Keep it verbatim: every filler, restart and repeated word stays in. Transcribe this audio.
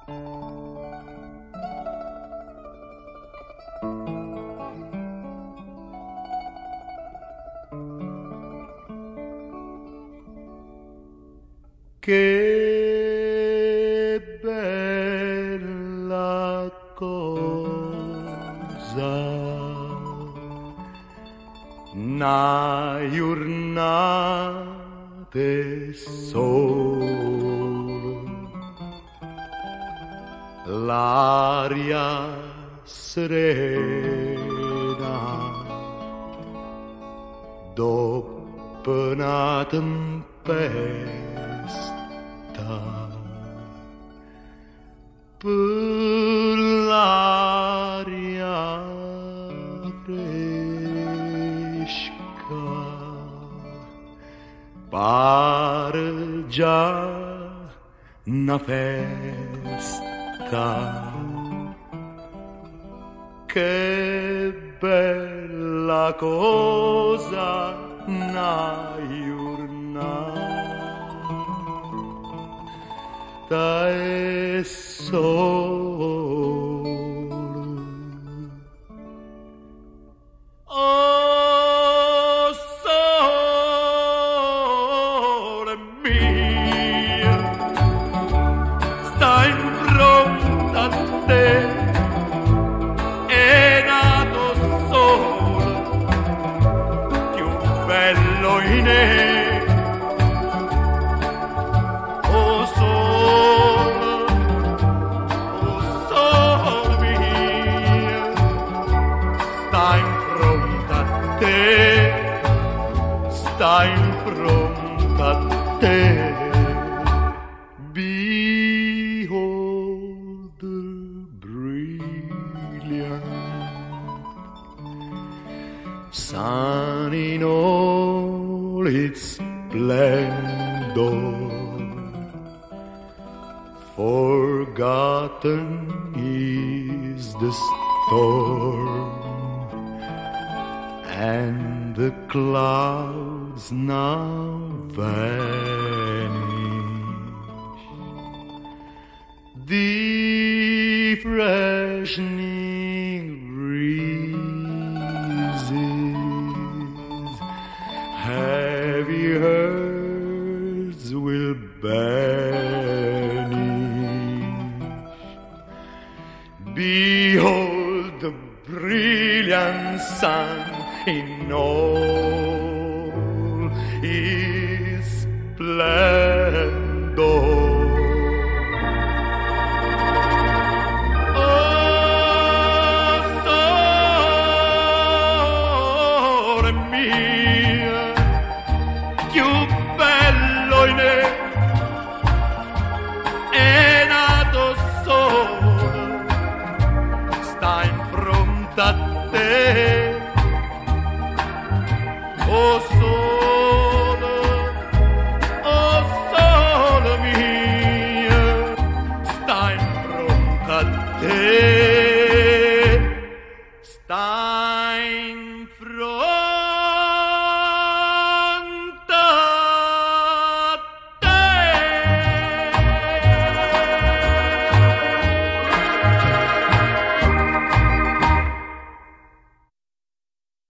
Che bella cosa, una giornata sola, l'aria serena, dopo una tempesta, per l'aria fresca pare già una festa. Che bella cosa una giornata e sole. Oh, sole mio, stai pronta a te, è nato sole, più bello in e. Sta impronta a te. Behold the brilliant sun in all its splendor. Forgotten is the storm and the clouds now vanish. The freshening breezes, heavy herds will banish. Behold the brilliant sun in all his splendor. Oh, sole mia, più bello in e, è nato sole, sta in fronte a te.